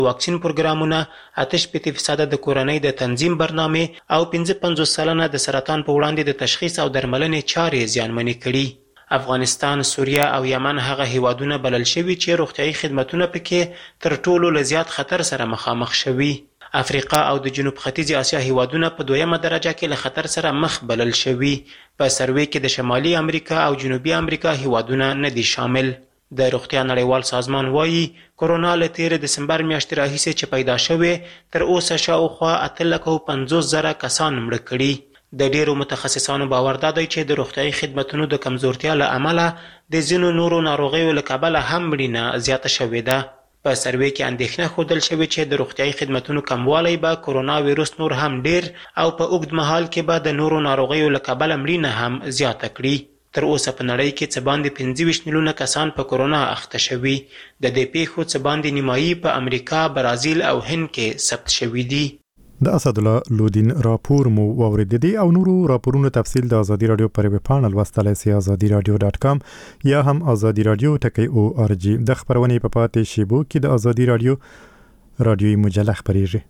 واکسین پروګرامونه 8% د کورنۍ د تنظیم برنامه او 55 سلنه د سرطان په وړاندې د تشخیص او درملنې چارې زیانمنې کړي. افغانستان، سوریه او یمن هغه هیوادونه بلل شوي چې روغتیايي خدمتونه پکې تر ټولو له زیات خطر سره مخامخ شوي. افریقا او د جنوب ختیځ آسیا هیوادونه په 2مه درجه کې له خطر سره مخ بلل شوي. په سروې کې د شمالي امریکا او جنوبي امریکا هیوادونه نه دي شامل. د روغتیا نړیوال سازمان وایي کرونا له 13 دسمبر میاشتې راهیسې چې پیدا شوې تر اوسه شاوخوا 850,000 کسان مړه کړي. د ډیرو متخصصانو باور دا دی چې د روغتیايي خدمتونو د کمزورتیا له امله د ځینو نورو ناروغیو له کبله هم مړینه زیاته شوې ده. په سروې کې اندېښنه ښودل شوې چې د روغتیايي خدمتونو کموالی به کرونا ویروس نور هم ډیر او په اوږد مهال کې به د نورو ناروغیو له کبله مړینه هم زیاته کړي. تر اوسه په نړۍ کې څه باندې 25 میلیونه کسان په کرونا اخته شوي. د دې پیښو څه باندې نیمایي په امریکا، برازیل او هند کې ثبت شوي دي. د اسدالله لودین راپور مو واوریدي او نورو راپورونو تفصیل د ازادي رادیو پر ویب پاڼه لوستلای شئ azadiradio.com یا هم ازادي رادیو .org. د خبرونې په پاتې شیبو کې د ازادي رادیوي مجله خبرېږي.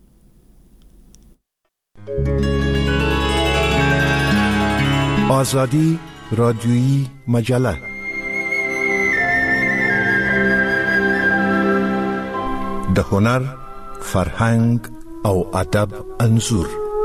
ازادي رادیویی مجله د هنر، فرهنګ او ادب انځور.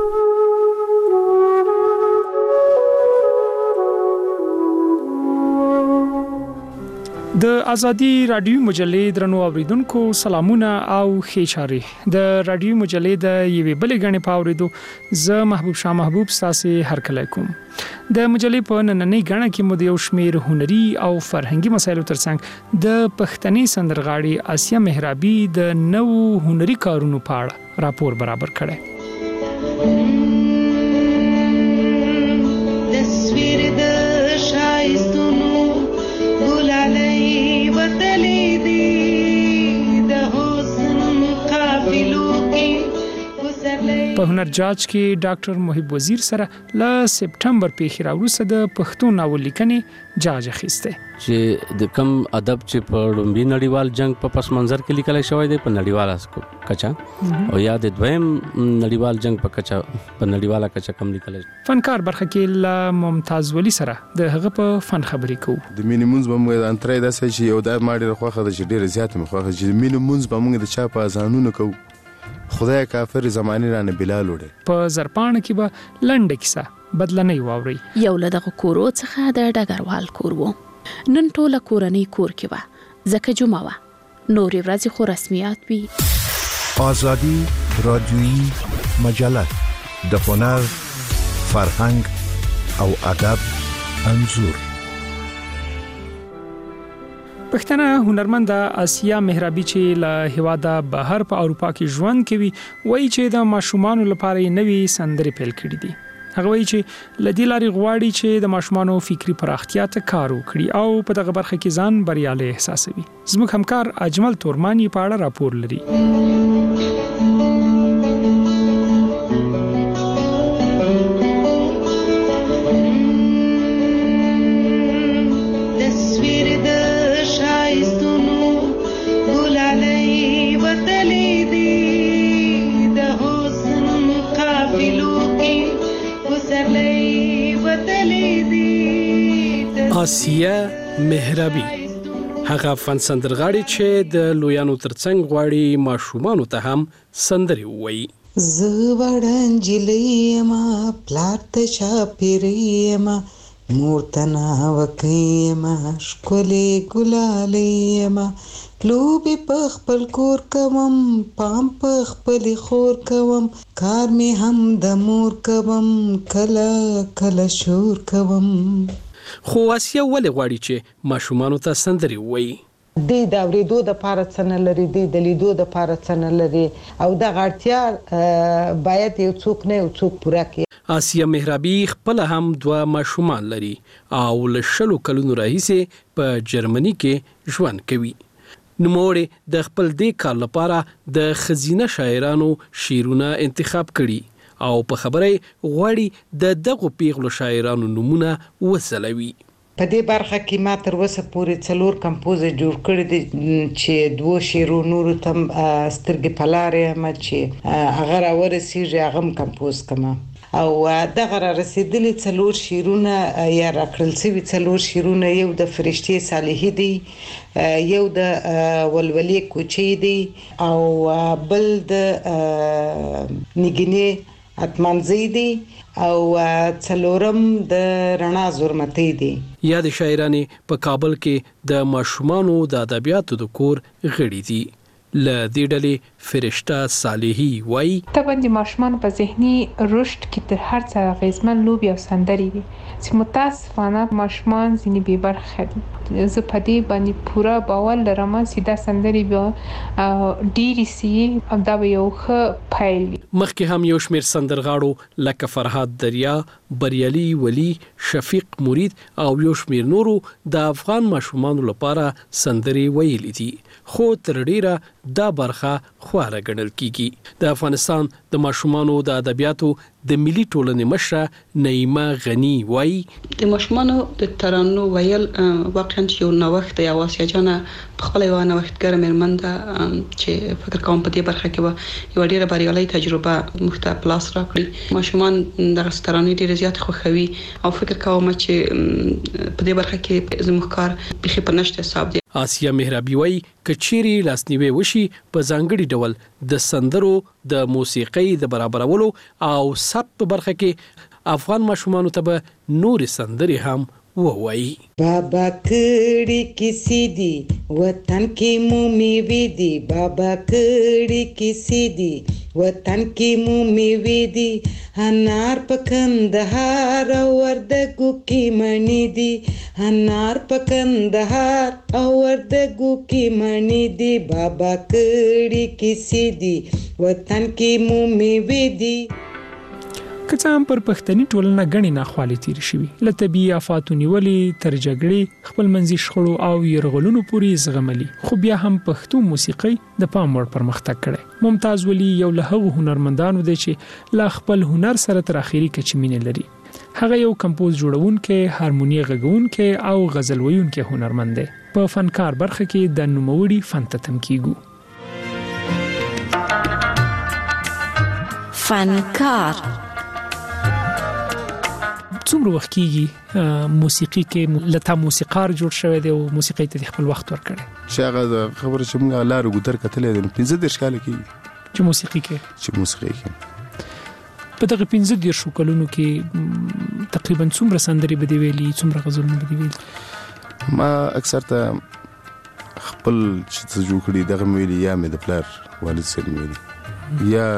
د ازادي رادیوي مجلې درنو اوریدونکو سلامونه او ښه. د رادیوي مجلې د یوې بلې غنې په اوریدو زه محبوب شاه محبوب تاسو هرکلی کوم. د مجلې په نننۍ غنه کې مو د یو شمېر هنري او فرهنګي مسایلو ترڅنګ د پښتني سندرغاړي آسیه مهرابي د نوو هنري کارونو په اړه راپور برابر کړی. تصویر د شایستونو ګلالۍ وتلې دي د حسن قافلو کې. په هنر جاج کې ډاکټر محب وزیر سره ل سپټمبر پیښې راوروسته د پښتو ناول لیکنې جاج اخیسته چې د کم ادب چې په لومړي نړیوال جنگ په پس منظر کې لیکل شوی دی په نړیواله کچا او یا د دویم نړیوال جنگ په کچا په نړیواله کچا کم لیکل. فنکار برخه کې ل ممتاز ولی سره د هغه په فن خبرې کوو. د مینیمونز به موږ انترای داسې چې یو د ماډي خوخه د ډیره زیات مخه چې مینیمونز به موږ د چا په ازانونو کوو. خدای کافر زمانی رانه بلال وړي. په زرپان کې به لنډه کیسه بدلنې واوري. یو له دغه کورو څخه د ډګروال کور وو. نن ټوله کورنۍ کور کې وه ځکه جمعه وه. نورې ورځې خو رسمیات وي. ازادي رادیویی مجله د هنر، فرهنګ او ادب انځور. پښتنه هنرمند آسیه مهرابي چې له هیواده بهر په اروپا کې ژوند کوي وایي چې د ماشومانو لپاره نوې سندرې پیل کړې دي. هغه وایي چې لدی لاري غواړي چې د ماشومانو فکری پراختیا ته کار وکړي او په دغه برخه کې ځان بریالي احساسوي. زموږ همکار اجمل تورمانی په اړه راپور لري. آسیه مهرابي هغه فن سندرغاړي چې د لویانو ترڅنګ غواړي ماشومانو ته هم سندري ووایي. زه وړاندې جلې ما پلار ته چاپېرې ما مور ته ناوکۍ ما ښکلې ګلالۍ ما لوبې په خپل کور کوم پام په خپلې خور کوم کار مې هم د مور کوم کله کله شور کوم. خو آسیه ولې غواړي چې ماشومانو ته سندري ووایي؟ دی د اورېدو دپاره څه نه لري، دی د لیدو دپاره څه نه لري او دغه اړتیا باید یو څوک نه یو څوک پوره کړي. آسیه مهرابي خپله هم 2 ماشومان لري او له 20 کلونو راهیسې په جرمني کې ژوند کوي. نوموړې د خپل دې کار لپاره د ښځینه شاعرانو شعرونه انتخاب کړي او په خبره غواړي د دغو پیغلو شاعرانو نمونه وسلوي. په دې برخه کې ما تر اوسه پورې 4 کمپوز جوړ کړي دي چې 2 شیرو نور تم سترګې پلارې ما چې هغه راورسیږي هغه کمپوز کما او دغه رسیدلي 4 شیرونه یا راکړل شوی 4 شیرونه یو د فرشتي صالحي دی یو د ولولي کوچي دی او بل د نګینه اتمنځي دی او څلورم د رڼا زورمتي دی. یا د شاعرانې په کابل کې د ماشومانو د ادبیاتو د کور غړي دي. ل دې ډلې فرشته صالحي وای طبعا د ماشومان په ذهني رشد کې تر هر څه غیزمن لوبي او سندري دي چې متاسفانه ماشومان ځینې بې برخه دي. زه په دې باندې پوره باور لرم چې دا سندري به ډيري سي او دا به یو ښه پیل وي. مخکې هم یو شمېر سندرغاړو لکه فرهاد دریا، بریالي ولی، شفیق مرید او یو شمېر نورو د افغان ماشومانو لپاره سندري ویلي دي، خو تر ډیره دا برخه خواره ګڼل کیږي. د افغانستان د ماشومانو د ادبیاتو د ملي ټولنې مشره نعیمه غنی وای د ماشومانو د ترانو ویل واقعا یو نوښت دی. واسیا جان په خپل یو نوښتګر مېرمن ده چې فکر کوم په دې برخه کې یو ډیره بریالي تجربه مخته پلاس راکړي. ماشومان د ترانو ډیره زیات خوښوي او فکر کوم چې په دې برخه کې زموږ کار بخي په نشته حساب دی. آسیا مهرابي وای کچيري لاسنیوي وشي په ځانګړي ډول د سندرو د موسیقۍ د برابرولو او سب په برخه کې افغان ماشومانو ته نور سندري هم ووایي. بابا کړي کسی دی وطن کې مومي وی دی بابا کړي کسی دی وطن کې مومي وی دی انار پکندهار او وردګو کې منی دی انار پکندهار او وردګو کې منی دی بابا کړي کسی دی وطن کې مومي وی دی. که څه هم پر پښتني ټولنه غني ناخوالې تیر شوي له طبيعي آفاتو نیولې تر جګړې خپل منځي شخړو او يرغلونو پورې زغملي، خو بیا هم پښتو موسیقي د پام وړ پرمختګ کړي. ممتاز ولی یو له هغو هنرمندانو دی چې لا خپل هنر سره تر اخیری کچې مینه لري. هغه یو کمپوز جوړونکې، هارمونی غږونکې او غزل ویونکې هنرمند دی. په فنکار برخه کې د نوموړي فن ته تم کیږو. فنکار څومره وخت کېږي موسیقي کې لته موسیقار جوړ شوی دی او موسیقي ته خپل وخت ورکړي؟ چې هغه خبره چې موږ لارو ګوتر کتلې ده 15 کال کې چې موسیقي کې په دغه 15 کلونو کې تقریبا څومره سندري بده ویلي، څومره غزلونه بده ویلي؟ ما اکثر ته خپل چې جوړ کړی دغه ویلي یا مې د پلار والد سره ویلي یا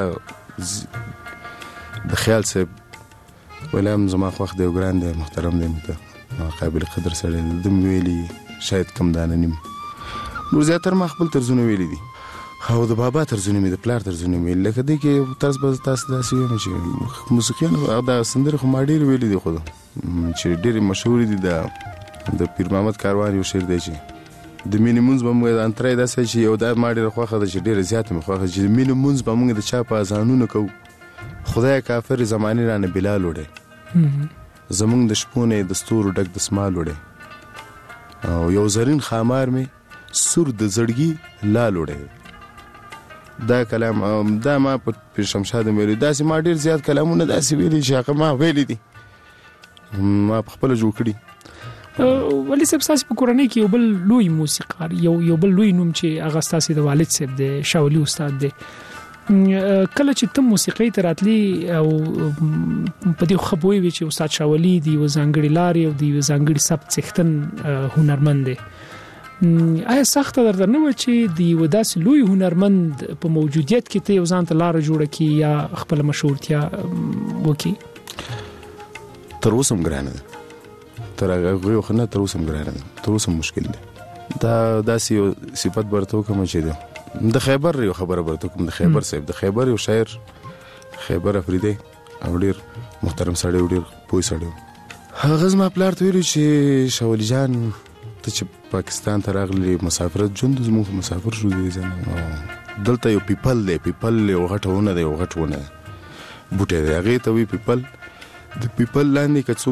د خیال صاحب ولهم زما خوښ دی ګران دی محترم دی مته قابل قدر سره د ویلي شاید کم دانه نیم نور زیاتره ما خپل طرزونه ویلي دي او د بابا طرزونه مې د پلار طرزونه ویلي لکه دی کې طرز به تاسو داسې ویم چې موسیقیان دا سندره خو ما ډېر ویلي دي خو چې ډېر مشهور دي د پیر محمد کاروان یو شعر دی چې د مینې مونځ به موږ انترای داسې چې یو دا ما ډېره خوښه ده چې ډېره زیاته مې خوښه چې د مینې مونځ به موږ د چا په اذانونو کوو خدای کافر زمانه رانه بلال وړي زمونږ د شپونه د ستورو ډک د سمال وړي او یو زرین خامار مې سور د زړګي لال وړي. دا کلام دا ما په شمشاد مې ویلي داسې ما ډېر زیات کلامونه داسې ویلي چې هغه ما ویلي دي ما په خپله جوړ کړي. ولی صاحب تاسو په کورنۍ کې یو بل لوی موسیقار یو بل لوی نوم چې هغه تاسو د والد صاحب دی شاولي استاد دی، کله چې تم موسیقي ته راتلی او په دې خبرې وی چې استاد شاولي دی وزنګړي لاري او دی وزنګړي سبت څښتن هنرمند دی، آیا سخت درنه و چې دی وداس لوی هنرمند په موجودیت کې ته یو ځان ته لار جوړه کی یا خپل مشهورتیا وکي؟ تر اوسه ګرانه ده تر هغه خو نه تر اوسه ګرانه ده تر اوسه مشکل ده دا داسې صفات برته کوم چې ده د خیبر یو خبره برته کوم د خیبر صاحب د خیبر یو شاعر خیبر افریدی او ډیر محترم سړی او ډیر پوه سړی هغه زما پلار ته ویلو چې شاولي جان ته چې پاکستان ته راغلی مسافرت ژوند زموږ مسافر شو دی ځنه دلته یو پیپل یو غټونه دی یو غټونه بوټی دی هغې ته وی پیپل د پیپل لاندې که څوک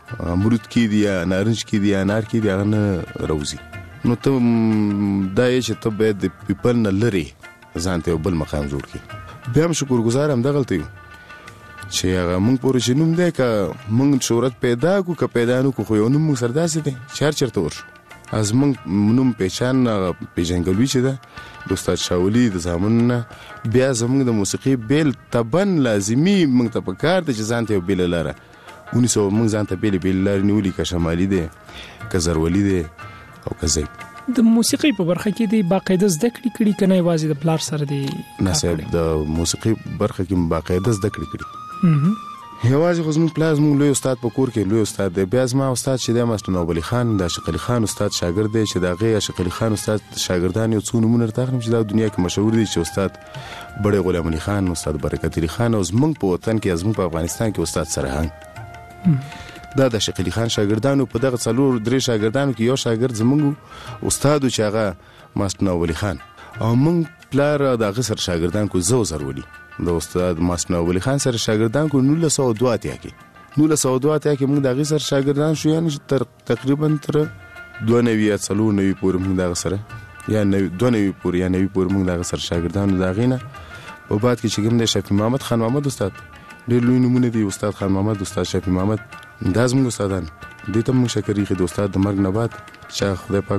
امرود کې دی یا نارنج کې دی یا انار کې دی هغه نه راوځي. نو ته دا یې چې ته باید د پیپل نه لري ځان ته بل مقام جوړ کړي. بیا هم شکرګزار هم دغلته یو چې هغه موږ پورې چې نوم دی که موږ شهرت پیدا کړو که پیدا نه کړو خو یو نوم موږ سره داسې دی چې هر چېرته ورشو از موږ نوم پېچان پېژندګلوي چې ده د استاد شاولي د زامنو نه بیا زموږ د موسیقي بیل طبعا لازمي موږ ته پکار دی چې ځان ته یو بیله لاره ونیسو. موږ ځان ته بیلې بیلې لارې نیولي که شمالي دی که زرولي دی او که زیب. د موسیقي په برخه کې دی باقاعده زده کړې کړي که نه یوازې د پلار سره دی؟ نه صاحب د موسیقي برخه کې باقاعده زده کړې کړي. یوازې خو زموږ پلار زموږ لوی استاد په کور کې لوی استاد دی. بیا زما استاد چې دی ماسټر نواب علي خان د عاشق علي خان استاد شاګرد دی چې د هغې عاشق علي خان استاد شاګردان یو څو نومونه درته اخلم چې دا دنیا کې مشهور دي چې استاد بړی غلام علي خان، استاد برکت علي خان او زموږ په وطن کې زموږ په افغانستان کې استاد سرهنګ. دا د عاشق علي خان شاګردانو په دغه 4-3 شاګردانو کې یو شاګرد زموږ استاد چې هغه ماسټر نواب علي خان او موږ پلار د هغه سره شاګردان کو زو زرولي د استاد ماسټر نواب علي خان سره شاګردان کو 1902 کې موږ د هغه سره شاګردان شو یعنی تر تقریبا تر 92 پورې موږ د هغه سره یا 92 پورې یا 90 پورې موږ د هغه سره شاګردان د هغه نه په بعد کې چې کوم د شفیع محمد خان محمد استاد ډېر لوی نمونه دی. استاد خان محمد، استاد شفیع محمد دا زموږ استادان دي. ته موږ شکرې خې د استاد د مرګ نه بعد چې خدای پاک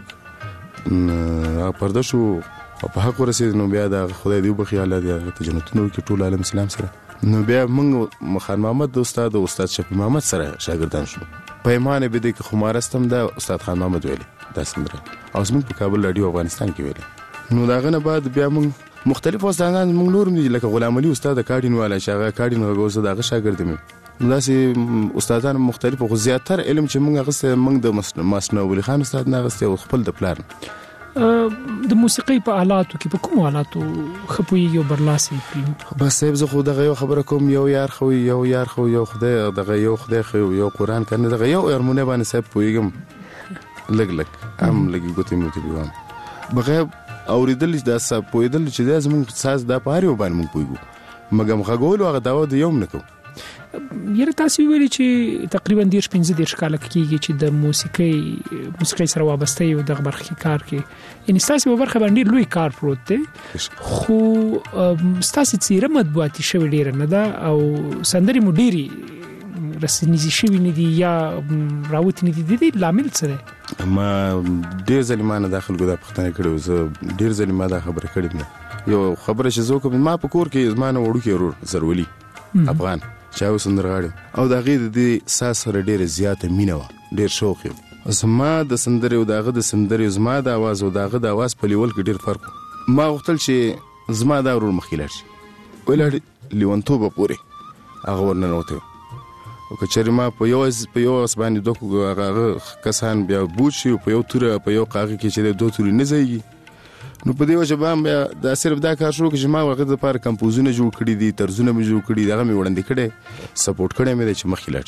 پرده شو او په حق ورسېد نو بیا د خدای دی وبخي الله دی هغه ته جنتونه وکړي ټول عالم اسلام سره. نو بیا موږ خان محمد د استاد شفیع محمد سره شاګردان شو. پیمانه به د خمارستم د استاد خان محمد ویلي دا سندره او زموږ په کابل رادیو افغانستان کې ویلي. نو داغه نه بعد بیا موږ مختلف استادان موږ نور دي لکه غلام علي استاد کاډین والا چې هغه کاډین غوښه دغه شاګرد مې داسې استادان مختلف خو زیاتره علم چې موږ غسه موږ د ماسټر نواب علي خان استاد نه غسه خپل د پلان د موسیقي په آلاتو کې په کوم آلاتو خپويږي او برلاسي کوي؟ بس صاحب زه خو دغه یو خبره کوم یو یار خو یو خدای دغه یو خدای خو یو قران کنه دغه یو هارمونی باندې صاحب پويګم لګ هم لګي ګوتې موتی بيوم بغیر اوریدل د صاحب پویدل چې د زمون ساز د پاره وبان مونږ پويګو مګم غوول هغه داو د یوم نکو. یره تاسو ویلي چې تقریبا 15 کال کېږي چې د موسیقي سره وابسته یو د برخه کار کې ان تاسو په برخه باندې لوی کار پروت دی خو تاسو چیرې مطبوعاتي شوی ډیر نه ده او سندري مو ډيري رسنیزي شوی نه دي یا راوت نه دي د لامل سره ما ډیر ظالمانه داخل ګدا پښتنه کړو زه ډیر ظالمانه دا خبره کړې نه یو خبره چې زه کوم ما په کور کې زمانه وړو کې ورور زرولي افغان چاو سندرغاړي او دا غي د ساس سره ډیر زیاته مینه و ډیر شوق یې زما د سندرې او داغه د سندرې زما د आवाज او داغه د आवाज په لیول کې ډیر فرق ما غوښتل چې زما دا ورور مخکې لاړ شي ولې لیونتوب پورې هغه ورننوته او کچری ما په یو اسباني دوه هغه کسان بیا بوچي په یو تور په یو قاغه کې چې دوه تور نه ځایږي نو په دې وجه باندې دا صرف دا کار شروع چې ما وخت د پاره کمپوزونه جوړ کړي دي طرزونه مې جوړ کړي دغه مې وړاندې کړي سپورټ کړي مې چې مخې لاړ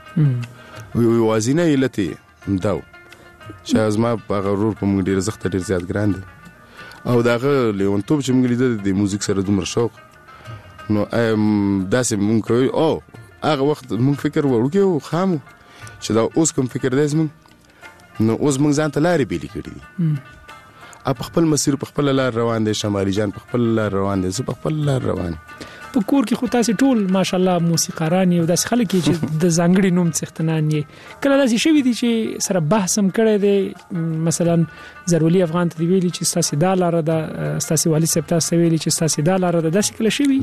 شي وي وازینه علتي داو چې از ما په غرور په موږ ډیر زخت ډیر زیات ګران دي او داغه لیونتوب چې موږ لیدل د موزیک سره دومره شوق نو داسې موږ کوي او هغه وخت موږ فکر وړو خامو چې دا اوس کوم فکر دی زموږ نو اوس موږ ځان ته لارې بیلې کړې دي په خپل مسیر په خپل لار روان دي شمالي جان په خپل لار روان دي زه په خپل لار روان په کور کې خو تاسو ټول ماشالله موسیقاران یو داس خلک چې د ځانګړي نوم څښتنان یې کله داسې شوی دي چې سره بحث هم کړی دی مثلا زرولي افغان ته ویلي چې تاسو د لار د تاسو والي صاحب تاسو ویلي چې تاسو د لار د داسې کله شوی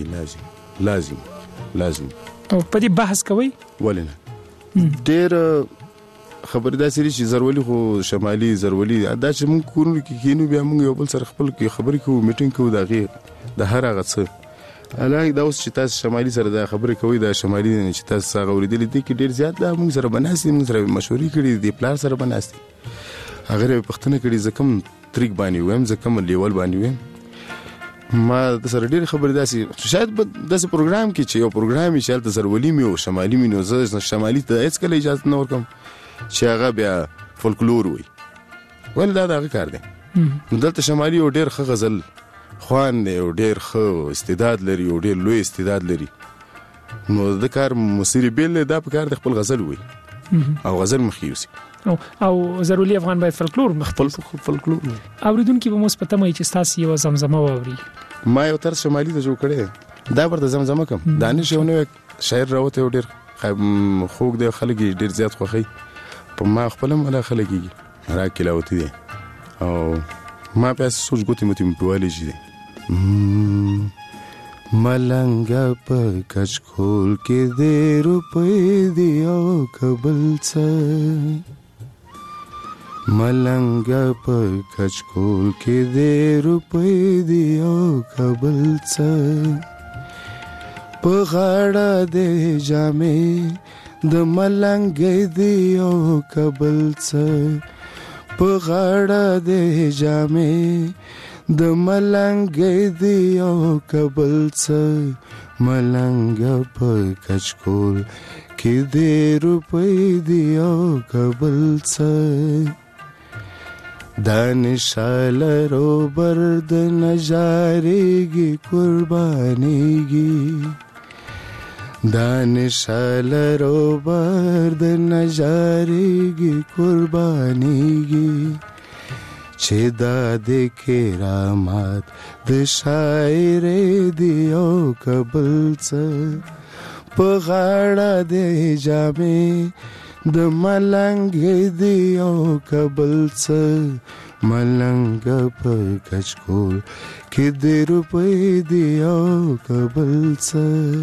لازم او په دې بحث کوي ولنه ډېر خبر دا سری چې زرولي خو شمالي زرولي دا چې مونږ کورونو کې کینو بیا مونږ یو بل سره خپل کې خبرې کوو میټینګ کوو دا غي د هر هغه څه الای دا اوس چې تاسو شمالي سره دا خبرې کوي دا شمالي نه چې تاسو هغه ورېدلې دي کې ډیر زیات دا مونږ سره بناسي مونږ سره مشورې کړې دي پلان سره بناسي هغه پښتنه کړي زکم طریق باندې ویم زکم لیول باندې ویم ما د سره ډیر خبرې داسي شاید داسې پروګرام کې چې یو پروګرام یې شالته زرولي مې او شمالي مې نو زه شمالي ته هیڅ کله اجازه نه ورکم چې هغه بیا فولکلور وي ول دا دغه کار دی دلته شمالي او ډیر ښه غزل خوان دی او ډیر ښه استعداد لري او ډیر لوی استعداد لري نو د کار مسیر بیل دا په کار د خپل غزل وي او غزل مخیوسی او ضروري افغان باید فلکلور خپل فلکلور اوریدونکو به مثبت مې چې تاسو یو زمزمه واوري. ما یو تر شمالي ته جوړ کړی دا ورته زمزمه کوم دانش یو نو شاعر راوته ډیر خوږ دی خلک ډیر زیات خوخي په ما خپل مله خلک راکلاوتی دي او ما په سوچ ګوتې متي په شي ملنګا په کچکول کې دې روپې دی او کبل څه ملنګا په کچکول کې دې روپې دی او کبل څه په غاړه دې جامې د ملنګ دی او کبل څه په غاړه دې جامې د ملنګ دی او کبل څه ملنګ په کچکول کې دې روپې دی او کبل څه دانشال روبر د نجاریږي قربانيږي دانشال روبر د نجاریږي قربانيږي چې دا د کرامات د شاعر دی او کبل څه په غاړه د جامې د ملنګ دی او کبل څه ملنګ په کچکول کې د روپې دی او کبل څه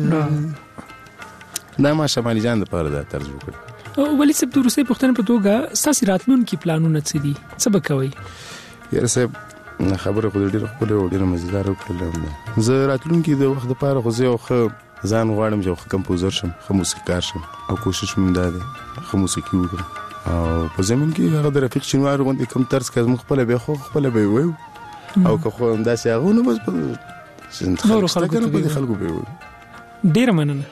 دا ما شمالي جان د پاره دا طرز وکړ. ولی سب د روسي پښتنه په توګه ساسي راتلونکي پلانونه څه دي څه به کوي؟ یاره صاحب خبره خو ډیره خپل او ډیره مزیدار وکړل زه راتلونکي د وخت لپاره خو زه خو ځان غواړم چې خو کمپوزر شم خو موسیقار شم او کوشش مې ده خو موسیقي وکړم او په زمين کې هغه د رفیق شنوار غوندې کم طرز کې خپل به خو خپل به وي او که خو همداسې هغه نو بس نور خلکو به ډیره مننه.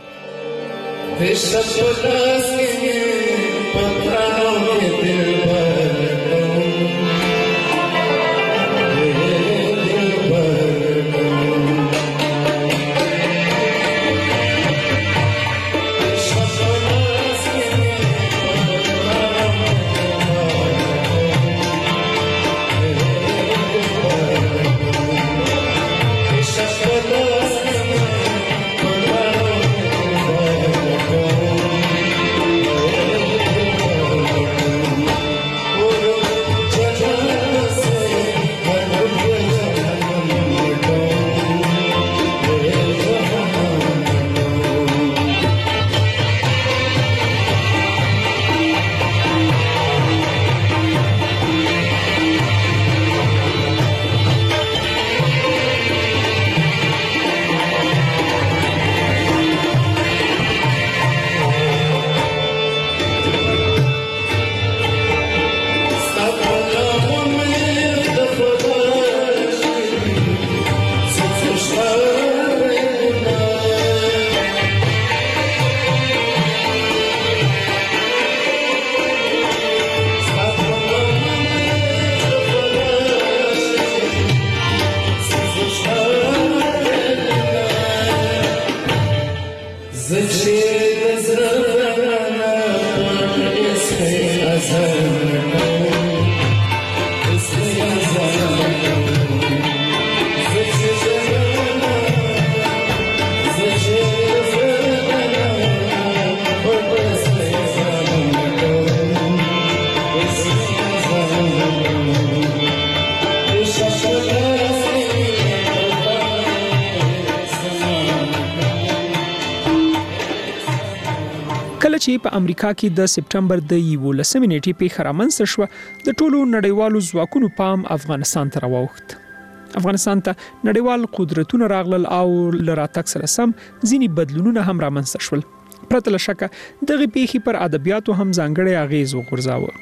چې په امریکا کې د سپټمبر د 11 نیټې په خرامنځ شو د ټولو نړیوالو ځواکونو پام افغانستان ته راوخت. افغانستان ته نړیوال قدرتونه راغلل او لراتک سره سم ځینی بدلونونه هم رامنځته شول. پرته له شکه دغه پیښې پر ادبیاتو هم ځانګړی اغیز وغورځاوه.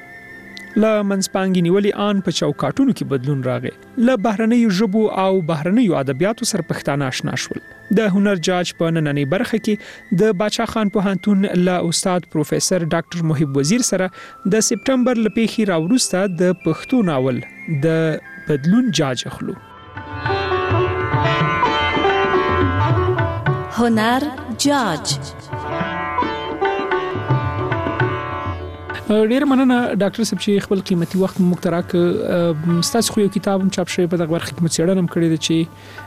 له منځپانګې نیولې آن په چوکاټونو کې بدلون راغی. له بهرنیو ژبو او بهرنیو ادبیاتو سره پښتانه آشنا شول. د هنر جاج په نننۍ برخه کې د باچا خان پوهنتون له استاد پروفیسور ډاکټر محب وزیر سره د سپټمبر له پیښې راوروسته د پښتو ناول د بدلون جاج اخلو. هنر جاج ډیر مننه ډاکټر صاحب چې خپل قیمتي وخت مو تراک ستاسو خو یو کتاب چاپ شوی په دغه برخه کې مڅېړنه کړې ده چې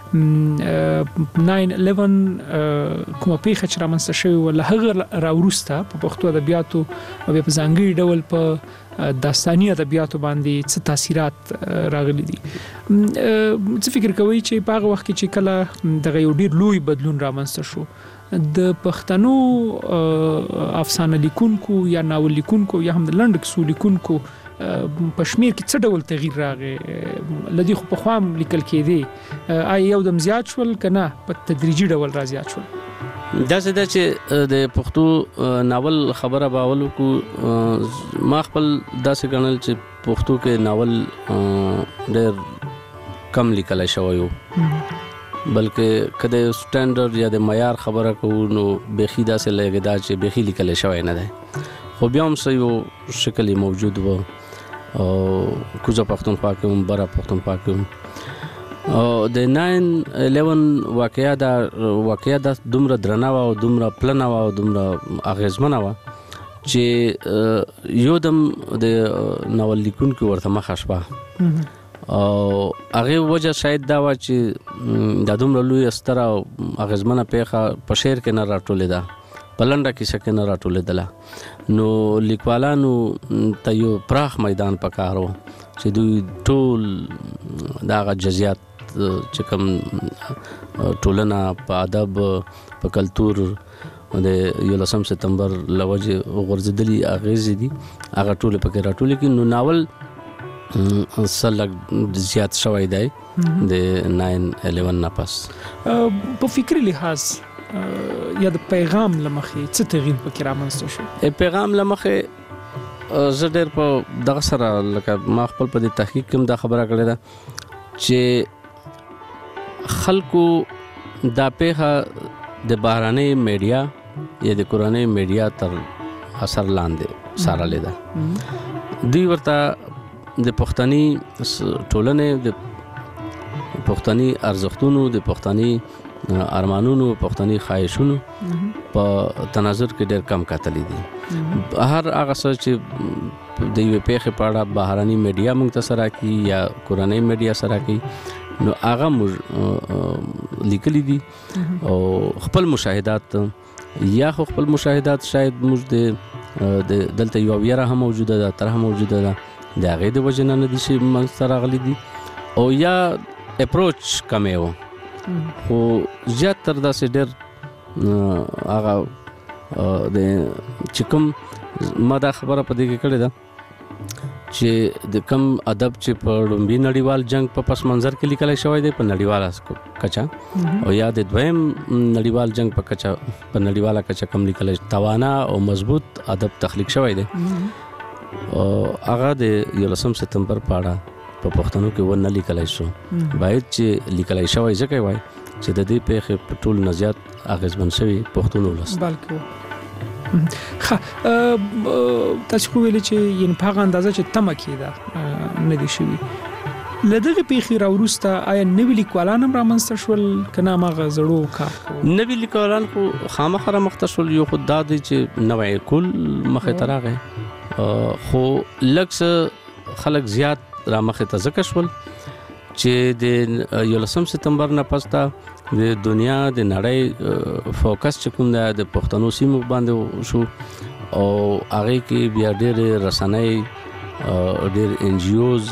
9/11 کومه پیښه چې رامنځته شوې و له هغه راوروسته په پښتو ادبیاتو او په ځانګړي ډول په داستاني ادبیاتو باندې څه تاثیرات راغلي دي. څه فکر کوئ چې په هغه وخت کې چې کله دغه یو ډیر لوی بدلون رامنځته شو د پښتنو افسانه لیکونکو یا ناول لیکونکو یا هم د لنډ کیسو لیکونکو په شمیر کې څه ډول تغییر راغی؟ لدی خو په خوام لیکل کېدی یو دم زیات شول کنه په تدریجي ډول را زیات شول؟ دا څه ده چې د پښتو ناول خبره باولو کو ما خپل داسې ګڼل چې پښتو کې ناول ډېر کم لیکل شوی و، بلکې کله سټانډرډ یا د معیار خبره کوو نو بخي داسې لګی دا چې بخي لیکل شوی نه ده، خو بیا هم یو شکل موجود و او کوزه پښتونخوا کې هم بره پښتونخوا کې هم د 9/11 واقعیا دا دومره درنه او دومره پلنه او دومره اغیزمنه و چې یو دم د ناول لیکونکو ورته مخه شوه او هغه وجه شاید دا و چې د دومره لوی ستره او اغیزمنه پیښه په شعر کې نه راټولې ده، په لنډه کیسه کې نه راټولې ده، نو لیکوالانو ته یو پراخ میدان پکار و چې دوی ټول دغه جزئیات چې کوم ټولنه په ادب په کلچر د 11 سپتمبر لوجه غورځېدلي اغیزې دي هغه ټول پکې راټولې کې نو ناول سلګ زیات شوی دی د 9/11 نه پس. په فکری لحاظ یا د پیغام لمخې څه تغییر پکې رامنځته شو؟ پیغام لمخې زه ډېر په دغه سره لکه ما خپل په دې تحقیق کې دا خبره کړې ده چې خلکو دا پیښه د بهراني میډیا یا د کورنۍ میډیا تر اثر لاندې سارلې ده. دوی ورته د پښتني ټولنې د پښتني ارزښتونو د پښتني ارمانونو پښتني خواهشونو په تناظر کې ډېر کم کتلې دي. هر هغه څه چې د یو پیښې په اړه بهراني میډیا موږ ته سره کی یا کورنۍ میډیا سره کی نو هغه لیکلي دي او خپل مشاهدات یا خپل مشاهدات شاید موږ د دلته یو ویره هم موجوده ده تر هم موجوده ده د هغې د وجې نه دي چې منځته راغلي دي او یا اپروچ کمی و خو زیات تر داسې ډېر هغه د چې کوم ما دا خبره په دې کې کړې ده چې د کم ادب چې په لومړي نړیوال جنگ په پس منظر کې لیکل شوی دی په نړیواله کچه او یا د دویم نړیوال جنگ په کچه په نړیواله کچه کم لیکل توانا او مضبوط ادب تخلیق شوی دی او هغه د 11 سپتمبر په اړه په پښتنو کې ونه لیکل شو باید چې لیکل شوی ځکه وای چې د دې پیښې په ټول نزيات اغیزمن شوی پښتون ولس بلکې تاسو خو ویل چې یعنی په اندازه چې تمه کیده نه دي شوی لدغه پیښې راورسته آیا نوی لیکوالان هم رامنځته شول کنه ماغه زړو کار نوی لیکوالان خو خامخره مختصل یو خود دادی چې نوې کول مخه تراغه خو لکس خلک زیات را مخه ته ځکه شول چې د 11 سپتمبر نه پستا د دنیا د نړۍ فوکس چې کوم د پښتنو سیمو باندې شو او هغه کې بیا ډېر رسنۍ ډېر ان جی اوز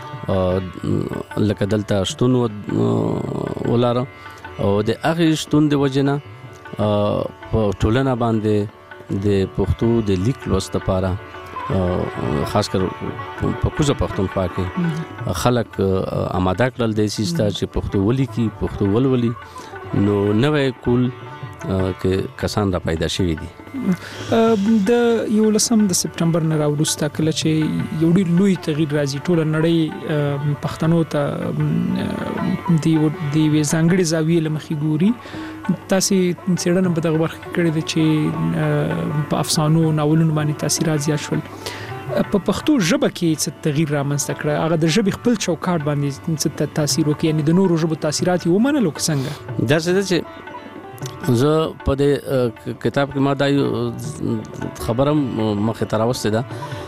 لکه دلته شتون ولاره او د هغه شتون د وجنه په ټولنه باندې د پښتو د لیک لوست لپاره خاص کر په کوزه پښتونخوا کې خلک آماده کړل د سیستا چې پښتو ولي کی پښتو ولولي نو نوې کول کې کسان را پیدا شوي دي. د 11 سپتمبر نه راوړسته کله چې یو ډېر لوی تغییر راځي ټول نړۍ پښتنو ته دی ځانګړي زاویې لمخې ګوري. تاسو څېړنه په دغه برخه کې کړې ده چې په افسانو ناولونو باندې تاثیرات زیات شول. په پښتو ژبه کې څه تغییر رامنځته کړ هغه د ژبې خپل چوکاټ باندې څه تاثیر وکړي یعنی د نورو ژبو تاثیرات یې ومنلو څنګه؟ دا څه چې زه په دې کتاب کې ما دا خبره مخه تراوسته ده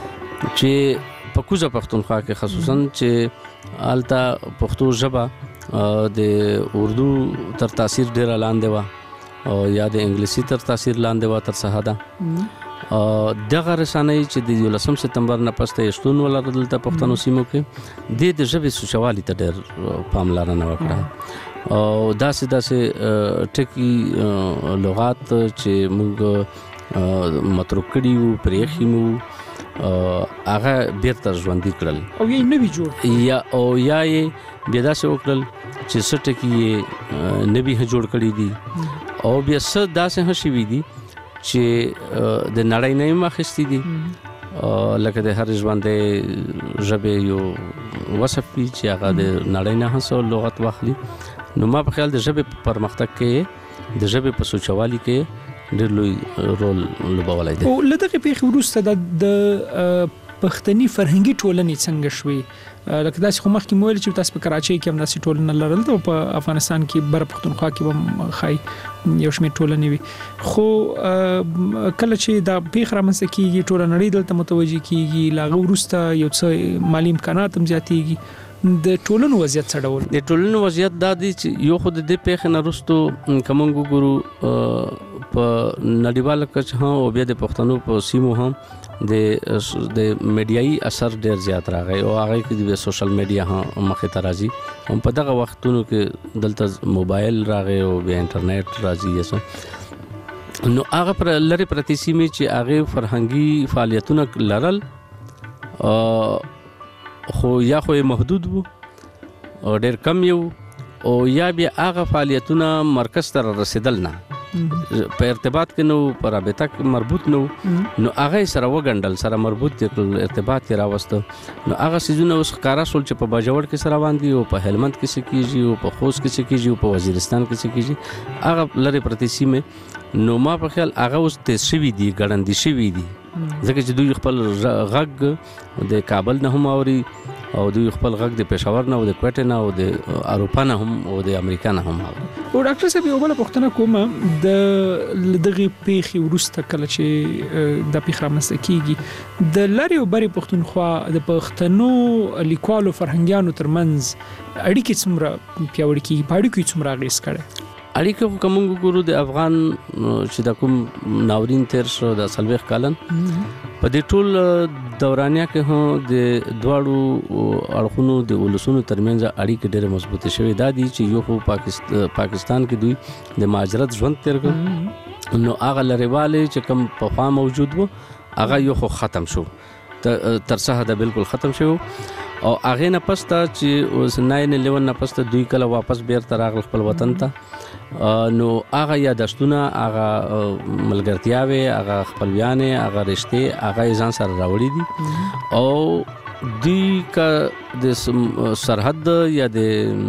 چې په کوزه پښتونخوا کې خصوصا چې التا پښتو ژبه د اردو تر تاثیر ډیر لاندې و او یا د انګلیسي تر تاثیر لاندې و تر څه ده دغه رسنۍ چې د 11 سپتمبر نه پسته شتون ولرل د پښتنو سیمو کې د ژبې سوچوالي ته ډیر پاملرنه وکړه او داسې ټکی لغات چې موږ متروک کړي وو پرېخي مو هغه بیرته ژوندۍ کړل او یې نوی جوړ یا یې بیا داسې وکړل چې څه ټکي یې نوي جوړ کړي دي او بیا څه داسې هم شوي دي چې د نړۍ نه یې اخیستي دي لکه د هر ژوندۍ ژبې یو وصف وي چې هغه د نړۍ نه هم لغت واخلي. نو ما په خیال د ژبې په پرمختګ کې د ژبې په سوچوالي کې ډېر لوی رول لوبولی دی. او له دغې پیښې وروسته د پښتني فرهنګي ټولنې څنګه شوې؟ لکه داسې خو مخکې مو ویل چې تاسو په کراچۍ کې هم داسې ټولنه لرل او په افغانستان کې بر پښتونخوا کې هم ښایي یو شمېر ټولنې وي، خو کله چې دا پیښه رامنځته کېږي ټوله نړۍ دلته متوجه کېږي، له هغه وروسته یو څه مالي امکانات هم زیاتېږي. د ټولنو وضعیت څه ډول؟ د ټولنو وضعیت دا دی چې یو خو د دې پیښې نه وروسته که موږ وګورو په نړیواله کچه هم او بیا د پښتنو په سیمو هم د میډیایي اثر ډیر زیات راغی او هغه کې د سوشل میډیا هم مخې ته راځي او په دغه وختونو کې دلته موبایل راغی او بیا انټرنیټ راځي. نو هغه پر لری پرتی سیمې چې هغه فرهنګي فعالیتونه لرل خو یا خو محدود وو او ډیر کم یو او یا بیا هغه فعالیتونه مرکز ته رسیدل نه په ارتباط کې نو پر رابطه کې مربوط نو هغه سره وګڼل سره مربوط ارتباط کې راوسته. نو هغه سيزونه اوس ښکارا شول چې په باجوړ کې سره باندې او په هلمند کې سکیږي او په خوست کې سکیږي او په وزیرستان کې سکیږي هغه لری پرتی سیمه. نو ما په خیال هغه اوس تیز شوی دي ګړندې شوی دي ځکه چې دوی خپل غږ د کابل نه هم اوري او دوی خپل غږ د پېښور نه او د کوټې نه او د اروپا نه هم او د امریکا نه هم اوري. او ډاکټر صاحب یو بل پوښتنه کوم د دغه پیښې وروسته کله چې د پیښه رامنځته کیږي د لری او بری پښتونخوا د پښتنو لیکوالو فرهنګیانو ترمنځ اړیکې څومره پیاوړې کیږي؟ په اړیکو څومره اغیز کړي؟ اړیکه کوم ګورو د افغان چې د کوم ناورین تیر شو د سلويخ کالن په دې ټول دورانیا کې هم د دواړو اړخونو د ولسونو ترمنځ اړیکې ډېر مضبوطه شوې دا دي چې یو خو پاکستان کې دوی د مهاجرت ژوند تیر کړ نو هغه لریواله چې کوم په خوا موجود وو هغه یو خو ختم شو تر څه ده بالکل ختم شو او هغه نه پسته چې اوس 9/11 نه پسته دوی کله واپس بیرته راغل خپل وطن ته نو هغه یادښتونه هغه ملګرتیاوي هغه خپلویانه هغه رشته هغه ځان سره راوړي دي او دوی کا د سرحد یا د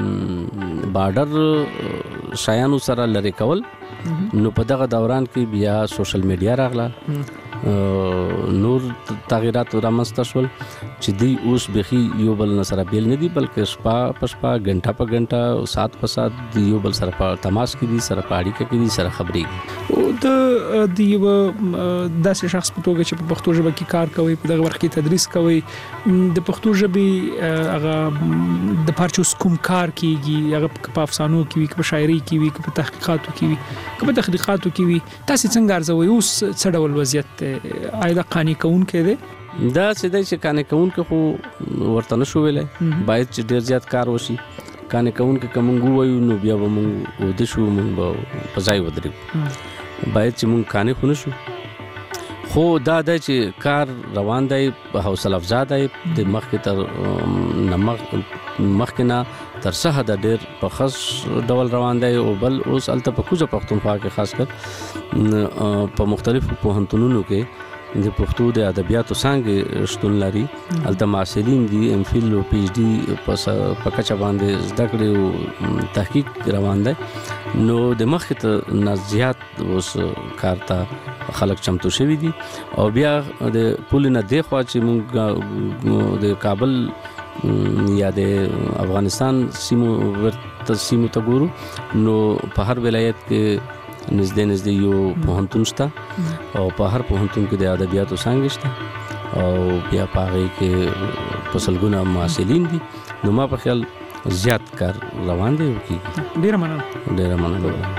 بارډر شایانو سره لری کول. نو په دغه دوران کې بیا سوشل میډیا راغله نور تغیرات رامنځته شول چې دوی اوس بخي یو بل سره بیل نه دي بلکې شپه غنټه په غنټه سات په سات دی یو بل سره په تماس کې دي سره په اړیکه کې دي سره خبرې او د یو داسې شخص په توګه چې په پښتو ژبه کې کار کوي په دغه وخت کې تدریس کوي د پښتو ژبې هغه د پارچوس کوم کار کیږي هغه په افسانو کې وي په شاعري کې وي په تحقیقاتو کې وي په تحقیقاتو کې وي تاسو څنګه ارزوي اوس څه ډول وضعیت آیا د قانوني کون کې دی؟ دا سیده چې قانوني کون کې خو ورته نشو ویلای باید چې ډیر زیات کار وشي قانوني کون کې کوم وایو نو بیا به موږ ود شو موږ په ځای ودرېږو باید چې موږ قانوني خو نشو خو دا د چې کار روان دی په حوصله افزا دی د مخکې تر مخکنا تر څه د ډېر په خاص ډول روان دی او بل اوس الته په کوزه پښتونخوا کې خاص کر په مختلفو پوهنتونونو کې د پښتو د ادبیاتو څنګه شتون لري الته معاصرین دي ام فیل او پی ایچ ډي په کچه باندې زده کړې او تحقیق روان دی نو د مخکې ته نزيات اوس کارتا خلک چمتو شوی دي او بیا د پول نه دی خو چې موږ د کابل یا د افغانستان سیمو ته ګورو نو په هر ولایت کې نږدې یو پوهنتون شته او په هر پوهنتون کې د ادبیاتو څنګه شته او بیا پاره کې پسلګونه محصلین دي. نو ما په خیال زیات کار روان دی کیږي. ډیر مننه.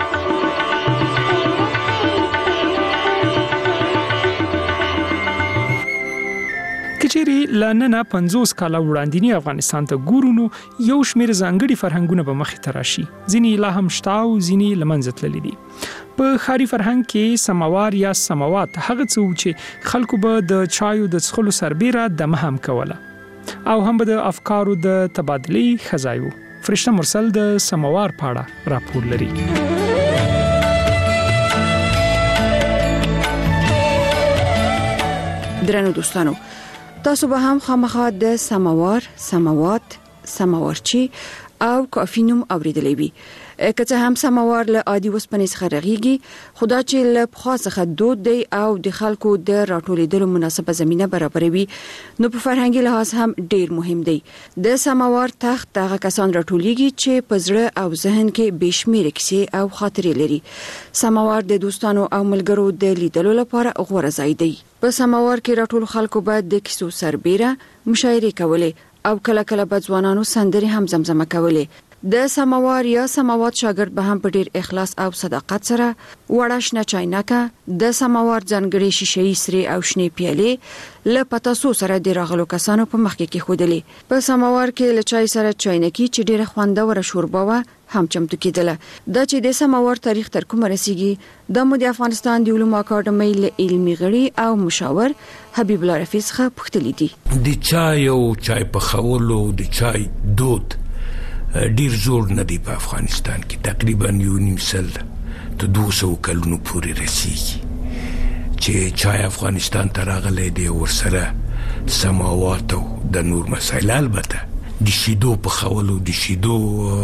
کچېری لننه 50 کاله وړاندې افغانستان ته ګورونو یو شمېر ځانګړي فرهنګونه به مخې ته راشي. ځینې لا هم شته او ځینې له منځه تللي دي. په ښاري فرهنګ کې سماوار یا سماوات هغه څه چې خلکو به د چایو د څښلو سربیره دمه هم کوله او هم به د افکارو د تبادلې خزایو. فرشته مرسل د سماوار پاړه راپور لري. درنو دوستانو، تاسو به هم خامخا د سماوار، سماوات، سماورچی او کافینوم اوریدلې وي. کته هم سماوار له عادي وسپنې څخه رغيږي، خدا چې له پخوا څخه دود دی او د خلکو د راټولېدلو مناسبه زمينه برابروي، نو په فرهنګي لحاظ هم ډیر مهم دی. د سماوار تخت هغه کسان راټولېږي چې په زړه او ذهن کې بشمیره کیسې او خاطرې لري. سماوار د دوستانو او ملګرو د لیدلو لپاره غوړه ځای دی. په سماوار کې راټول خلکو باید د کیسو سربیره مشاعره کولې او کله کله به ځوانانو سندري هم زمزمه کولې. د سماوار یا سماوات شاګرد به هم په ډیر اخلاص او صداقت سره وړه شنه چاینکه د سماوار ځانګړي شیشې سری او شنه پیالې له پتاسو سره د راغلو کسانو په مخ کې خودلې. په سماوار کې له چای سره چاینکی چې ډیره خوندوره شوربه و هم چمتو کېدله. دا چې د سماوار تاریخ تر کومه رسیږي د مو د افغانستان د علومو اکاډمۍ له علمي غړي او مشاور حبیب الله رفیع څخه پوښتنې دي. د چای او چای په خولو د چای دود ډیر زور نه دی په افغانستان کې. تقریبا یو نیم سل ته 200 کلونو پورې رسیږي چې چای افغانستان ته راغلی دی. ورسره سماوات او د نور مسایل، البته د شیدو په خولو د شیدو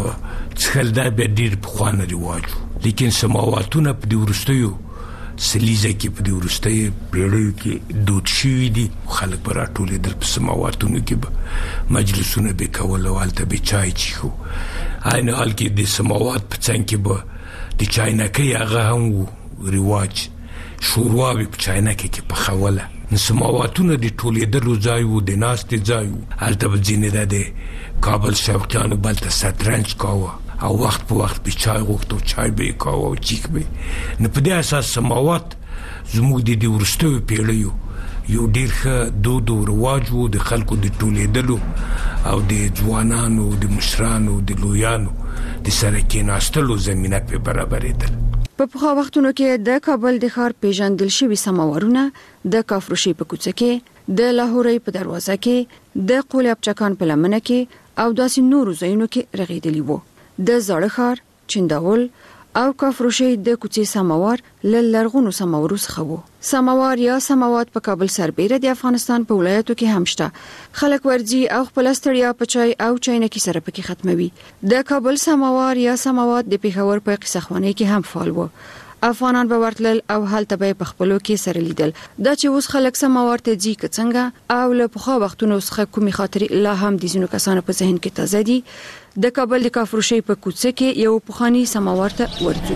څخل دا به ډیر په خوانه رواجو، لیکن سماواتونه په د ورستیو سلیزه کې په د ورستیو پیړیو کې دود شوي دي. خلک به راټولېدل په سماواتونو کې به مجلسونه به کول او هلته به چای چیښو. عین حال کې د سماوات په څنګ کې به د چاینکۍ هغه هم و رواج، شوروا به په چاینکۍ کې پخوله. سماواتونه د ټولېدلو ځای و، د ناستې ځای و. هلته به ځینې د کابل شوقیانو بلته شطرنج کاوه او وخت په وخت به چای غوښتو، چای به یې کاوه او چیک به. نو په دې اساس سماوات زموږ د وروستیو پیړیو یو ډېر ښه دود او رواج و د خلکو د ټولېدلو او د ځوانانو، د مشرانو، د لویانو د سره کېناستلو زمینه پې برابرېدل. په پخوا وختونو کې د کابل د ښار پیژندل شوي سماورونه د کافروشي په کوڅه کې، د لاهوري په دروازه کې، د قول ابچکان په لمنه کې او داسې نورو ځایونو کې رغېدلی وو. د زاړه ښار، چنداول او کافروشي د کوڅې سماوار له لرغونو سماورو څخه وو. سماوار یا سماوات په کابل سربیره د افغانستان په ولایتو کې هم شته. خلک ورځي او خپل ستړیا په چای او چاینکي سره پکې ختموي. د کابل سماوار یا سماوات د پیښور په قصخوانۍ کې هم فعال وو. افغانان به ورتل او هلته به په خپلو کې سره لیدل. دا چې اوس خلک سماوار ته ځي که څنګه او له پخوا وختونو څخه کومې خاطرې لا هم د ځینو کسانو په ذهن کې تازه دي. د کابل د کافروشي په کوڅه کې یو پخوانی سماوار ته ورځو.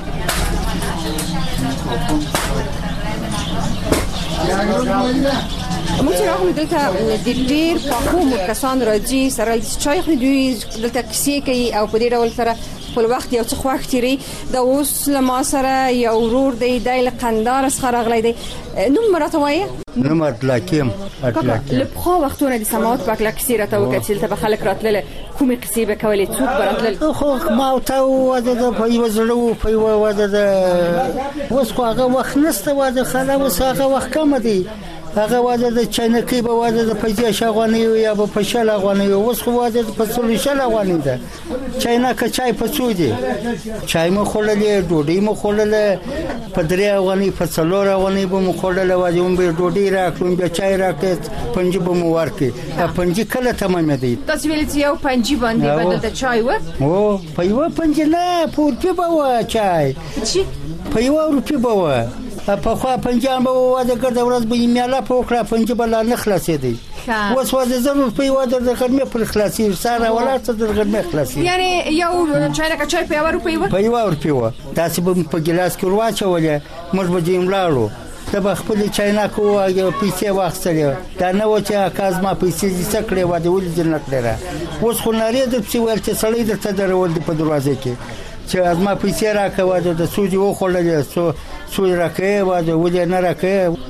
موږ چې راغلو دلته د ډېر پاکو کسان راځي سره چای خوري، دوی دلته کیسې کوي او په دې ډول سره خپل وخت یو څه خوښ تیری. دا اوس له ما سره یو ورور دی، د قندار څخه راغلی دی. نوم مرته وایي؟ نوم اطلاقیم. له پخوا وختونه د سماوات په اړه کیسې راته وکړه چې دلته به خلک راتلل، کومې کیسې به کولې، څوک به راتلل؟ خو ما ورته وواده ده په یوه زړه و، په یوه واده ده. اوس خو هغه وخت نشته واده خاله، اوس هغه وخت کمه دی. هغه واده د چاینکۍ به واده د 50 افغانۍ یا به په 60 افغانۍ، اوس خو واده په 40 افغانۍ ده. چاینکه چای په څو دی؟ چای مو خوړلې، ډوډۍ مو خوړله، په 3 افغانۍ په 4 افغانۍ به مو خوړله. واده مو به ډوډۍ راکړو، بیا چای راکړ، پنځه به مو ورکړي. پنځه کله تمامه دی؟ تاسو ویل چې یو پنځه باندې بدل د چای و؟ او په یو پنځه نه پورته به و چای. چی؟ په یو روپی به و. په خوا پنځان به واده کړ، د ورځ به میاله په وکړه، پنځه به لا نه خلاصېدی. اوس واده ضرور په واده د غرمې پر خلاصې ساره ولاړ ته د غرمې خلاصې. یعنی یو چاینکه چای په 1 روپۍ و؟ په 1 روپۍ و. تاسو به په ګلاس کې ورواچولې، موږ به دیم لاړو د خپل چاینا کو پیسې واخستلې دا نه و چې کاز ما پیسې دې څکړې و د ولې جنت لره اوس خو نارې د څه ول چې سړی د تدرول په دروازه کې چې از ما پیسې راکوه د سودي و خړلې سود راکې و د ولې نه راکې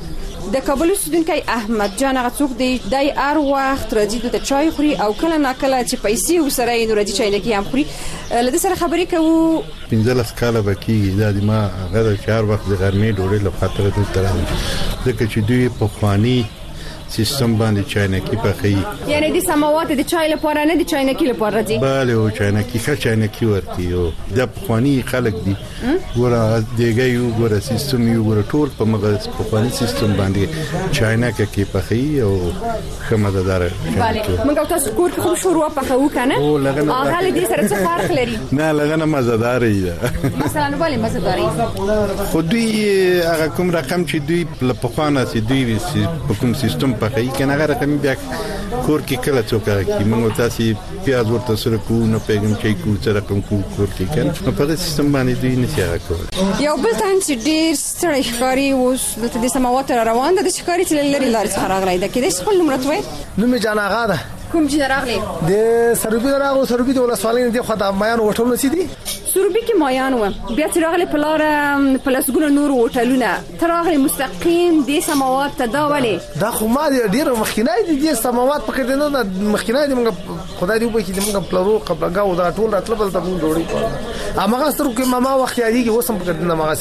د کابل اوسیدونکي احمد جان هغه څوک دی د هر وخت راځي د چای خوري او کله ناکله چې پیسې وسره یې نور دي چای هم خوري لدې سره خبرې کوو 15 کاله بکیږي دا د ما غره 4 وخت د غرمې ډوډۍ لپاره خاطر ته ترانه ځکه چې دوی په خواني سیستم باندې چاینکی پخې یعنی د سماوات د چای لپاره نه د چاینکی لپاره دي bale او چاینکی ښه چاینکی ورتي او د خواني خلک دي ګوره دیګي یو ګوره سیستم یو ګوره ټول په مغز په خواني سیستم باندې چاینکی کې پخې او خمددار bale موږ تاسو کور کې خو شروع پخو کنه هغه دې سره څه فرق لري نه لګنه مزدار دی مثلا bale مزدار خو دوی هغه کوم رقم چې دوی په خوانه سي دوی په کوم سیستم پخې کنه هغه رقم بیا کور کې کله څوک کوي موږ تاسو پیاز ورته سره کو نه پیغام چې کو سره کوم کور کې کنه په دې سیستم باندې دوی نشي راکول یو بل ټایم چې ډیر ستړي ښکاری اوس د سماوات روان ده د ښکاری چې لري لارې څخه راغلی ده کې د خپل نمرت وای نو می جان آغا ده کوم چې راغلی د سروبي راغو سروبي د ولسوالۍ دی خو د مایان وټول نسی دي سروبي کې مایان و بیا چې راغلی په لار پلسګونو نور هوټلونه تر راغلی مستقیم د سماوات ته دا ولې دا خو ما ډیر مخکینای دي د سماوات پکې نه مخکینای دي موږ خدای دې وکړي چې موږ پلرو قبلګاو دا ټول راتل بل ته موږ جوړی امغه سترو کې ماما وخت یادي کې وسم پکې نه مغه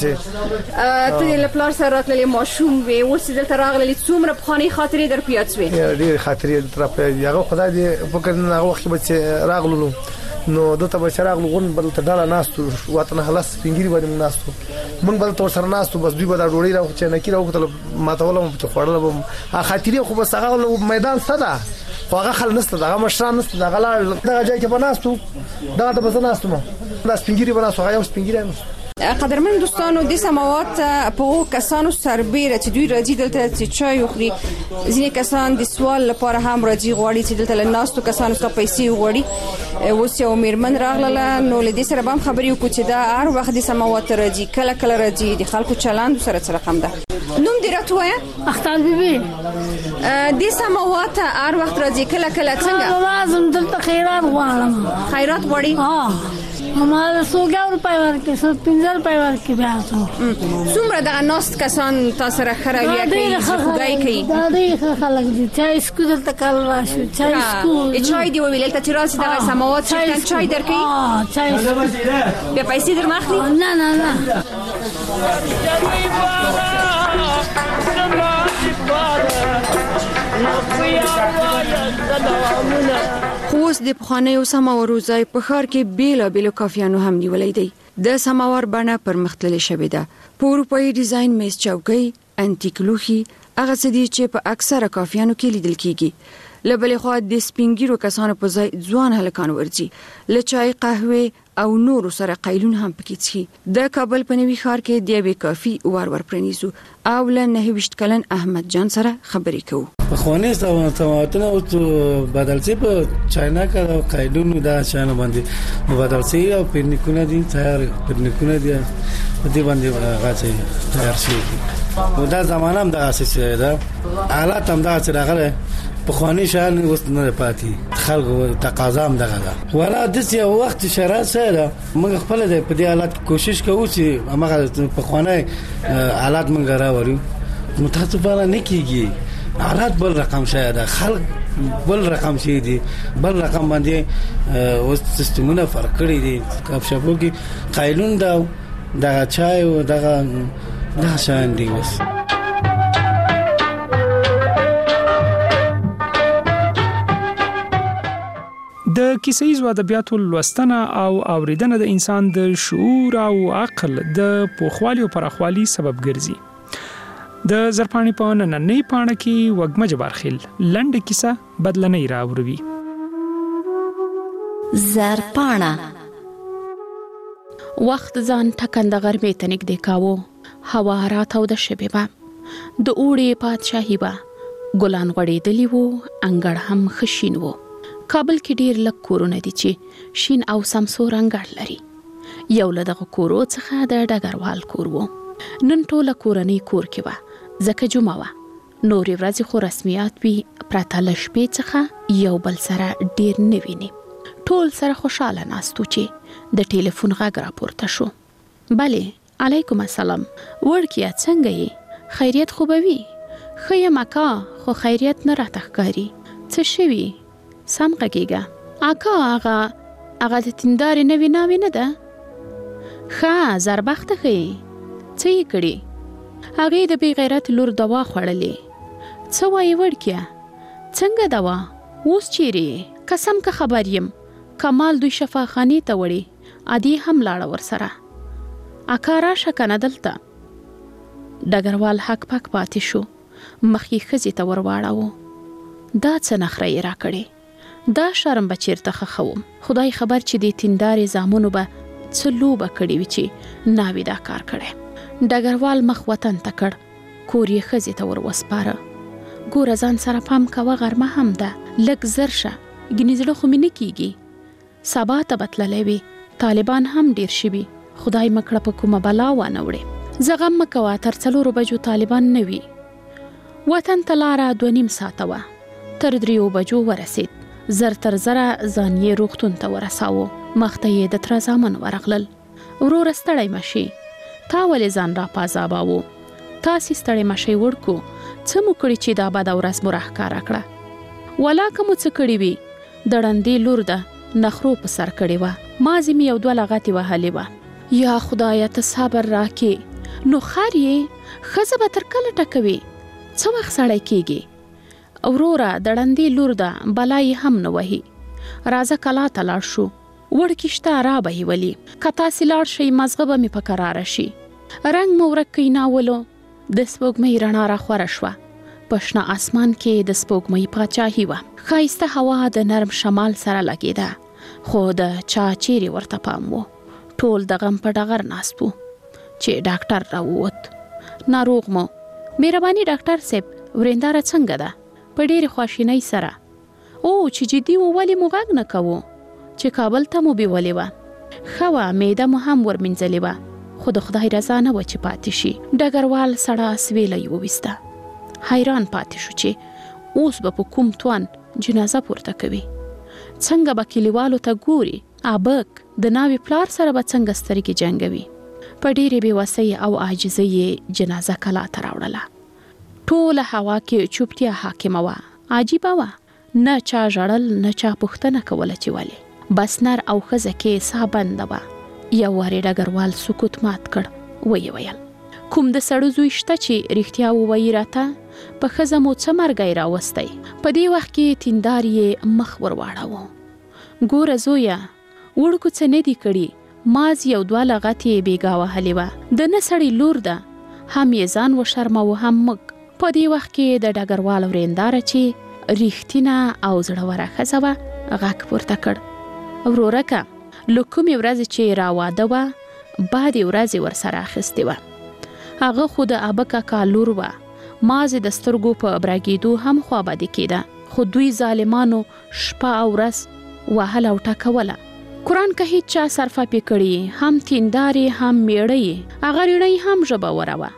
سي ته له پلار سره راتللې ماشوم وي اوس دلته راغلی څومره په خاني خاطرې در پیات وي ډیر خاطرې تر په یغه خدای دې پکې نه وخت به راغلو نو دته به شراغ لغون بل ته ډاله ناستو وطن خلاص پنګيري باندې ناستو مونږ بل تور سره ناستو بس دوی به دا ډوړي راو چې نه کیراو ته ماتولم په خوړل به خاطرې خو بس هغه میدان صدا خو هغه خل نسته دا مشران نسته دا غلا دا ځای کې بناستو دا ته بس ناستو ما دا سپنګيري بناستو هغه سپنګيري قدرمن دوستانو د سماوات په کسانو سربېره چې دوی راځي دلته چې چای وخوري ځینې کسان د سوال لپاره هم راځي غواړي چې دلته له ناستو کسانو څخه پیسې وغواړي اوس یو میرمن راغله نو له دې سره هم خبرې وکړو چې دا هر وخت د سماوات راځي کله کله راځي د خلکو چلند سره څه رقم ده نوم دې راته وایه اختر بیبي د سماوات هر وخت راځي کله کله څنګه لازم دلته خیرات غواړم خیرات غواړي هماره سوګاور پایوار کې سو پنځل پایوار کې بیا سو څومره د ناست کسان تاسو سره خرویا کوي خدای کوي دا دې خلک دي چای سکو دلته کال راشي چای سکو چای دی ویل ته چې راځي د سماوات چې چای درکې چای بیا پیسې در ماخلي نه نه نه خوست د پخوانیو سماورو ځای په ښار کې بیلابیلو کافیانو هم نیولې دي د سماور بڼه پرمختللې شوې ده په اروپایي ډیزاین میز چوکۍ انټیک لوښي هغه څه دي چې په اکثره کافیانو کې لیدل کیږي لبلې خو د سپینګیرو کسانو په ځای ځوان هلکان ورځي لچای قهوه او نور سره قیلون هم پکې څي د کابل په نوي ښار کې د یوې کافي ور پرنيسو او له 29 کلن احمد جان سره خبرې کوو خواني سماواتونه او بدل شي په چاینا کې قیلون دا شان باندې بدل شي او پرنیکونه دي تیار پرنیکونه دي دې باندې غاڅي تیار شي او دا زمانه هم دا اساس ده حالات هم دا چې راغله په خواني شان اوس نه پاتې خلکو تقاضا هم دغه ده ولا د څه وخت شرایط سره موږ خپل د په دې حالت کوشش کوو چې هغه په خواني حالات موږ راوړو متاسفانه نه کیږي حالات بل رقم شاید خلک بل رقم شي دي بل رقم باندې اوس سیستمونه فرق کړی دي کاپ شپو کې قیلون دا چای او دا شان دي اوس د کیسې ادبیاتو لوستنه او اوریدنه د انسان د شعور او عقل د پوخوالي او پراخوالي سبب ګرځي د زرپانی په نننۍ پاڼه کې وګمه جبارخیل لنډه کیسه بدلنۍ راوړي زرپانه وخت ځان ټکنده غرمې ته نږدې کاوه هوا راتاو د شپې به د اوړي پادشاهي به ګلان غوړېدلي وو انګړ هم خشین وو کابل کې ډیر لږ کورونه دي چې شین او سمسور انګړ لري یو له دغه کورو څخه د ډګروال کور وو نن ټوله کورنۍ کور کې وه ځکه جمعه وه. نورې ورځې خو رسمیات وي پرته له شپې څخه یو بل سره ډیر نه ویني. ټول سره خوشاله ناستو چې د ټلیفون غږ راپورته شو. بلې علیکم السلام، وړکیه څنګه یې؟ خیریت خو به وي؟ ښه یم اکا، خو خیریت نه راته ښکاري. څه شوي؟ سم غږېږه اکا. هغه د تیندارې نوې ناوې نه ده؟ ښه زربخته ښیي. څه یې کړي؟ هغې د بې غیرت لور دوا خوړلې. څه وایي وړکیه؟ څنګه دوا؟ اوس چیرې؟ قسم که خبر یم کمال دوی شفاخانې ته وړي، عادي هم لاړه ورسره. اکا راشه کنه دلته. ډګروال حق پک پاتې شو، مخ یې ښځې ته ورواړاوه. دا څه نخره یې راکړې؟ دا شرم به چیرته خښوم. خدای خبر چې د تیندارې زامنو به څه لوبه کړې وي چې ناوې دا کار کړی. ډګروال مخ وطن ته کړ، کور یې ښځې ته ور وسپاره. ګوره ځان سره پام کوه، غرمه هم ده، لږ زر شه، ګنې زړه خو مې نه کېږي. سبا ته به تللی وي، طالبان هم ډیر شوي، خدای مکړه په کومه بلا وانه وړې. زه غم مه کوه، تر 4 بجو طالبان نه وي. وطن ته لاره 2.5 ساعته وه، تر 3 بجو ورسید. زر تر زره ځان یې روغتون ته ورساوه. مخ ته یې د تره زامن ورغلل. وروره ستړی مشي، تا ولې ځان را پازاباوه؟ تاسې ستړی مشئ وړکو، څه مو کړي چې دا بده ورځ مو راښکاره کړه؟ ولاکه مو څه کړي وي؟ د ړندې لور ده، نخرو په سر کړې وه، مازې مې 2 لغتې وهلې وه. یا خدایه ته صبر راکې. نو خر یې ښځه به تر کله ټکوي؟ څه وخت سړی کېږي؟ وروره د ړندې لور ده، بلا یې هم نه وهي. راځه کلا ته لاړ شو، وړکې شته را به یې ولي. که تاسې لاړ شئ مزغه به مې په کراره شي. رنګ مو ورک کئ ناولو. د سپوږمۍ رڼا را خوره شوه. په شنه اسمان کې د سپوږمۍ پاچاهي وه. ښایسته هوا د نرم شمال سره لګېده، خو د چا چیرې ورته پام و. ټول د غم په ډغر ناست وو چې ډاکټر راووت. ناروغ مو؟ مهرباني ډاکټر صاحب، ورېنداره څنګه ده؟ په ډېرې خواشینۍ سره. او چې جدي و ولې مو غږ نه کوو؟ چې کابل ته مو بیولې وه. ښه وه، معده مو هم ورمینځلې وه، خو د خدای رضا نه وه چې پاتې شي. ډګروال سړه سویله یې وویسته. حیران پاتې شو چې اوس به په کوم توان جنازه پورته کوي. څنګه به کلیوالو ته ګوري؟ ابک د ناوې پلار سره به څنګه سترګې جنګوي؟ په ډېرې بېوسۍ او عاجزۍ یې جنازه کلا ته راوړله. ټوله هوا کې چوپتیا حاکمه وه. عجیبه وه، نه چا ژړل، نه چا پوښتنه کوله چې ولې. بس نر او ښځه کې ساه بنده وه. یو وارې ډګروال سکوت مات کړ. ویې ویل، کوم د سړو زوی شته چې رښتیا ووایي راته؟ په ښځه مو څه مرګی راوستی؟ په دې وخت کې تیندار یې مخ ور واړاوه. ګوره زویه، وړکو څه نه دي کړي، ماز 1-2 لغتې بېګا وهلې وه. د نه سړي لور ده، هم یې ځان وشرموه هم موږ. په دې وخت کې د ډګروال ورېنداره چې رښتینه او زړوره ښځه وه غږ پورته کړ. ورورکه، له کومې ورځې چې راواده وه، بعدې ورځې ورسره اخیستې وه. هغه خو د ابک اکا لور وه. مازې د سترګو په برګېدو هم خوابدې کېده، خو دوی ظالمانو شپه او ورځ وهله او ټکوله. قرآن که هیڅ چا صرفه پې کړي، هم تیندارې هم میړه، هغه ریړۍ هم ژبوره وه.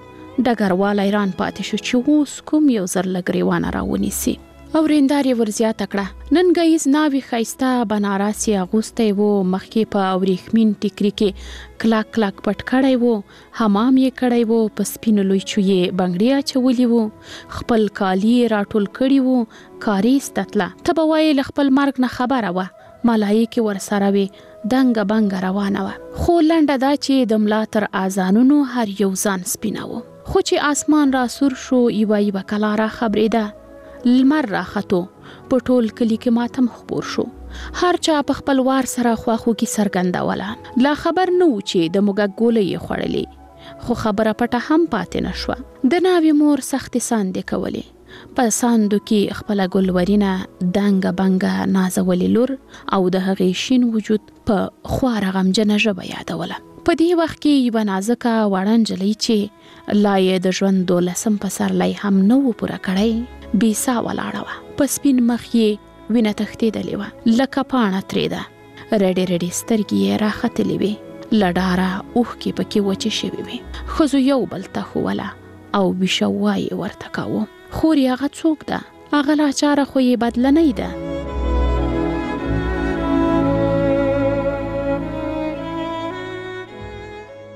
ډګروال حیران پاتې شو چې اوس کوم یو زر له ګریوانه راونیسي. او ورېندار یې ورزیاته کړه. نن ګیز ناوې ښایسته بنارس یې اغوستی و، مخکې په وریښمین ټیکري کې کلک کلک پټ کړی و، حمام یې کړی و، په سپینو لویچو یې بنګړي اچولي و، خپل کالي یې راټول کړي و، کاریز ته تله. ته به وایې له خپل مرګ نه خبره وه، ملایکې ورسره وې، دنګه بنګه روانه وه. خو لنډه دا چې د ملا تر اذانونو هر یو ځان سپینه و. خو چې اسمان را سور شو، یوه کلا را خبرېده. لمر را خطو، په ټول کلی کې ماتم خپور شو. هر چا په خپل وار سره خواخوږي څرګندوله. لا خبر نه و چې د موږک ګوله یې خوړلې، خو خبره پټه هم پاتې نه شوه. د ناوې مور سختې ساندې کولې. په ساندو کې خپله ګلورینه دنګه بنګه نازولې لور او د هغې شین وجود په خواره غمجنه ژبه یادوله. په دې وخت کې یوه نازکه وړه نجلۍ چې لا یې د ژوند 12 پسرلی هم نه و پوره کړی، بې سا ولاړه وه. په سپین مخ یې وینه تښتېدلې وه، لکه پاڼه ترېده. رډې رډې سترګې یې راختلې وې. لډاره اوښکې پکې وچې شوې وې. ښځو یو بل ته ښووله او ویشه وایې ورته کاوه. خور یې هغه څوک ده؟ هغه لاچاره خو یې بدله نه ده.